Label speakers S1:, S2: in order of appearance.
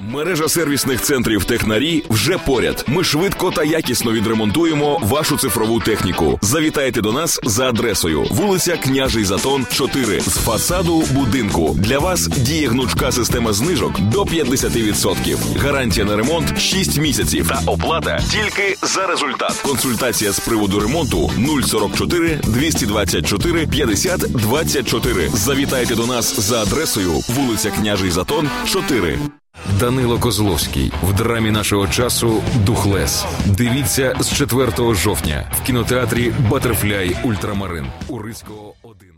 S1: Мережа сервісних центрів «Технарі» вже поряд. Ми швидко та якісно відремонтуємо вашу цифрову техніку. Завітайте до нас за адресою: вулиця Княжий Затон, 4, з фасаду будинку. Для вас діє гнучка система знижок до 50%. Гарантія на ремонт 6 місяців. Та оплата тільки за результат. Консультація з приводу ремонту 044 224 50 24. Завітайте до нас за адресою: вулиця Княжий Затон, 4.
S2: Данило Козловський в драмі нашого часу «Духлес». Дивіться з 4 жовтня в кінотеатрі «Батерфляй Ультрамарин» у Ризького 1.